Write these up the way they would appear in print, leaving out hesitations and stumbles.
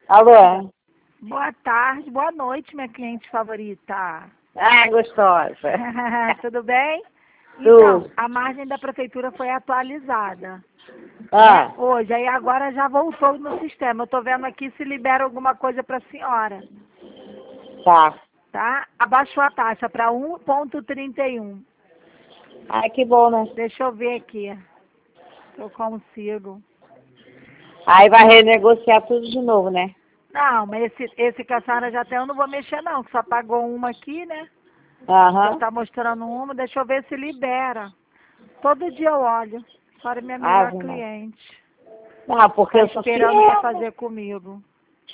Alô? Boa tarde, boa noite, minha cliente favorita. Ah, gostosa. Tudo bem? Tudo. Então, a margem da prefeitura foi atualizada. Ah, Hoje, aí agora já voltou no sistema. Eu tô vendo aqui se libera alguma coisa para a senhora, tá. tá? Abaixou a taxa para 1,31. Ai, que bom, né? Deixa eu ver aqui se eu consigo. Aí vai renegociar tudo de novo, né? Não, mas esse que a senhora já tem, eu não vou mexer não, que só pagou uma aqui, né? Já Aham. tá mostrando uma, deixa eu ver se libera. Todo dia eu olho. A senhora é minha melhor Ave Maria. cliente. Ah, porque Tá eu sou esperando para fiel. fazer comigo.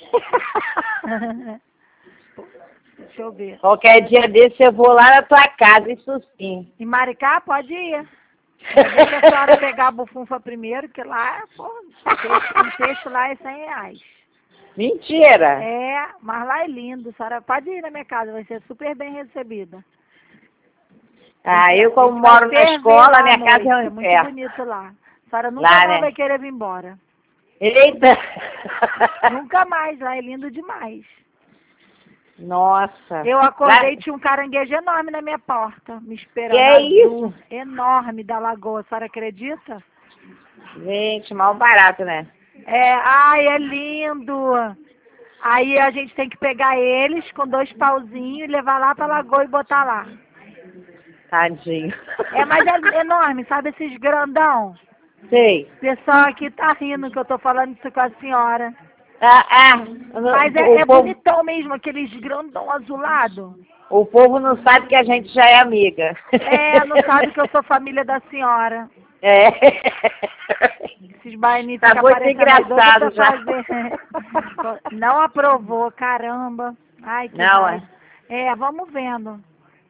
Deixa eu ver. Qualquer dia desse eu vou lá na tua casa, isso sim. Em Maricá, pode ir. Mas deixa a senhora pegar a bufunfa primeiro, que lá, pô, um peixe lá é R$ 100. Mentira. É, mas lá é lindo. A senhora pode ir na minha casa, vai ser super bem recebida. Ah, eu A como gente vai moro na ferver escola, lá à minha casa noite. é um É muito inferno. bonito lá. A senhora nunca Lá, mais né? vai querer vir embora. Eita. Nunca mais, lá é lindo demais. Nossa. Eu acordei e Lá... tinha um caranguejo enorme na minha porta, me esperando, Que é isso? enorme da lagoa, a senhora acredita? Gente, mal barato, né? É, ai, é lindo. Aí a gente tem que pegar eles com 2 pauzinhos e levar lá pra lagoa e botar lá. Tadinho. É, mas é enorme, sabe esses grandão? Sei. O pessoal aqui tá rindo que eu tô falando isso com a senhora. Mas O é povo, bonitão mesmo, aqueles grandão azulado. o povo não sabe que a gente já é amiga. É, não sabe que eu sou família da senhora. É. Esses baianinhos Tá ficam muito parecendo aí doido pra engraçado já. fazer. Não aprovou, caramba. Ai, que Não, é? raiva. É, vamos vendo.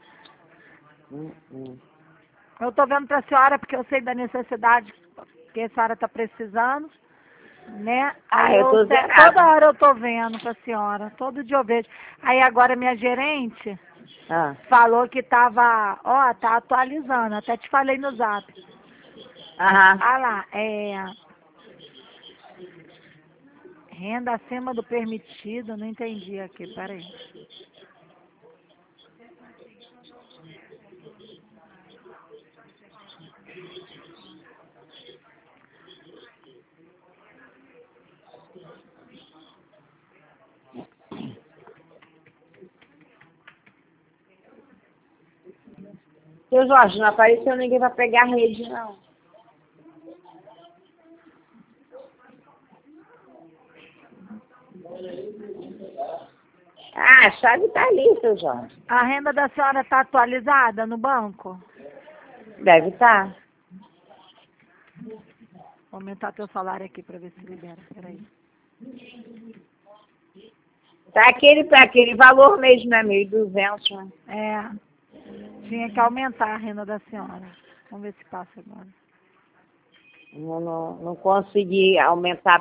Eu tô vendo pra senhora porque eu sei da necessidade que a senhora tá precisando, né? Aí Eu tô toda zerada. hora eu tô vendo pra senhora, todo dia eu vejo. Aí agora minha gerente Ah, falou que tava, ó, tá atualizando, até te falei no zap. aham. Ah lá, renda acima do permitido, não entendi aqui, peraí. Seu Jorge, não apareceu ninguém pra pegar a rede, não. Ah, a chave tá ali, seu Jorge. A renda da senhora tá atualizada no banco? Deve estar. Vou aumentar teu salário aqui pra ver se libera, peraí. Tá aquele valor mesmo, né? 1.200, né? Tinha que aumentar a renda da senhora. Vamos ver se passa agora. Não consegui aumentar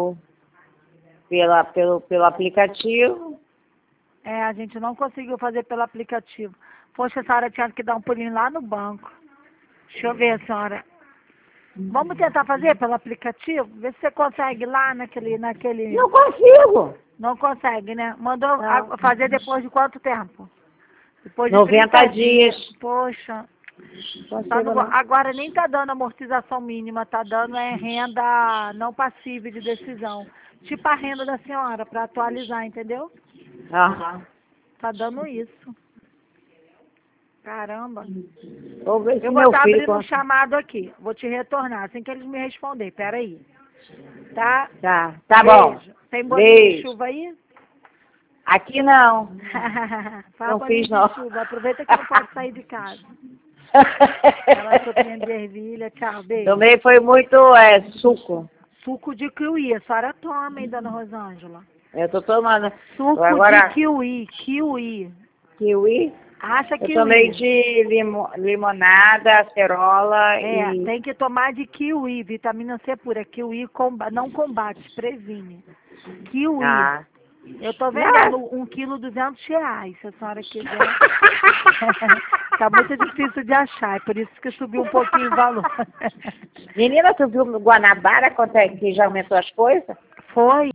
pelo aplicativo. A gente não conseguiu fazer pelo aplicativo. Poxa, a senhora tinha que dar um pulinho lá no banco. Deixa eu ver, senhora. Vamos tentar fazer pelo aplicativo? Ver se você consegue lá naquele... Não consigo. Não consegue, né? Mandou Não. fazer depois de quanto tempo? Depois de 90 30 dias. Poxa, Não tá consigo, não. agora nem tá dando amortização mínima, tá dando renda não passível de decisão. Tipo a renda da senhora, para atualizar, entendeu? Aham. Tá dando isso. Caramba. Vou ver se Eu vou meu estar filho abrindo um consegue. chamado aqui. Vou te retornar assim que eles me responderem. Peraí. Tá? Tá bom. Beijo. Tem bolinho de Beijo. chuva aí? Aqui não. Faz Não bolinho fiz, não. de chuva. Aproveita que não pode sair de casa. Aquela sopinha de ervilha. Tchau, beijo. Também foi muito suco. Suco de kiwi. A senhora toma, hein, dona Rosângela? Eu tô tomando. Suco Agora, de kiwi. Kiwi. kiwi. Acha Eu kiwi. tomei de limonada, acerola e... Tem que tomar de kiwi. Vitamina C pura. Kiwi não combate, previne. Kiwi. Ah. Eu tô Não. vendendo 1 quilo R$ 200, se a senhora quiser. Tá muito difícil de achar, é por isso que subiu um pouquinho o valor. Menina, tu viu no Guanabara quanto é que já aumentou as coisas? Foi?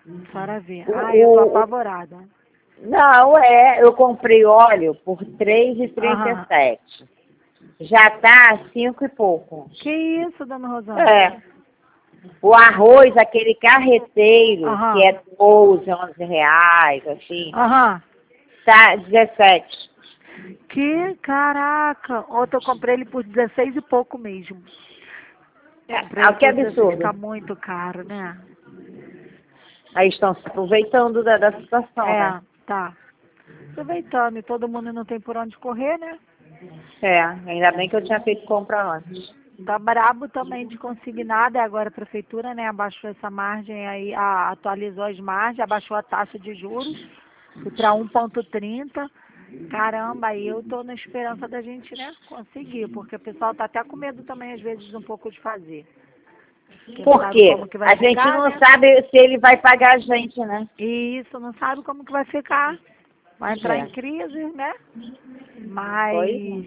A senhora vê. O- Ai, eu tô o- apavorada. Não, eu comprei óleo por R$ 3,37. Já tá 5 e pouco. Que isso, dona Rosana? É. O arroz, aquele carreteiro, Aham. que é 12, R$ 11, assim, Aham. tá 17. Que caraca! Ontem eu comprei ele por 16 e pouco mesmo. Comprei ele Que por 16, tá absurdo. muito caro, né? Aí estão se aproveitando da situação, né? Tá. Aproveitando, e todo mundo não tem por onde correr, né? Ainda bem que eu tinha feito compra antes. Tá brabo também de conseguir nada, e agora a prefeitura, né, abaixou essa margem aí, atualizou as margens, abaixou a taxa de juros para 1,30. Caramba, aí eu tô na esperança da gente, né, conseguir, porque o pessoal tá até com medo também, às vezes, um pouco de fazer. Porque não Por sabe quê? como que vai A gente ficar, não né? sabe se ele vai pagar a gente, né? E isso, não sabe como que vai ficar. Vai entrar É. em crise, né? Foi? Mas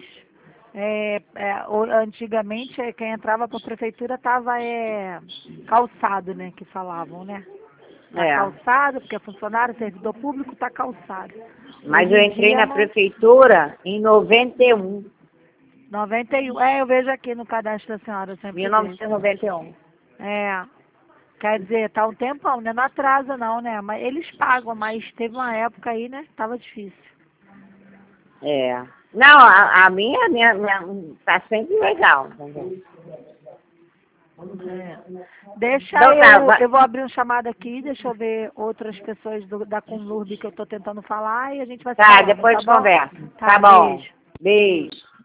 antigamente quem entrava para a prefeitura estava calçado, né? Que falavam, né? Tá É. calçado, porque é funcionário, servidor público, tá calçado. Mas Hoje eu em entrei dia na não. prefeitura em 91. 91. Eu vejo aqui no cadastro da senhora, eu sempre vejo. 1991. É, quer dizer, tá um tempão, né? Não atrasa não, né? Mas eles pagam, mas teve uma época aí, né? Tava difícil. É. Não, a minha tá sempre legal, entendeu? É. Deixa Então tá, eu vou abrir um chamado aqui, deixa eu ver outras pessoas da Conlurb que eu tô tentando falar e a gente vai se tá, falando, depois tá bom? conversa. Tá Tá, bom. beijo. Beijo.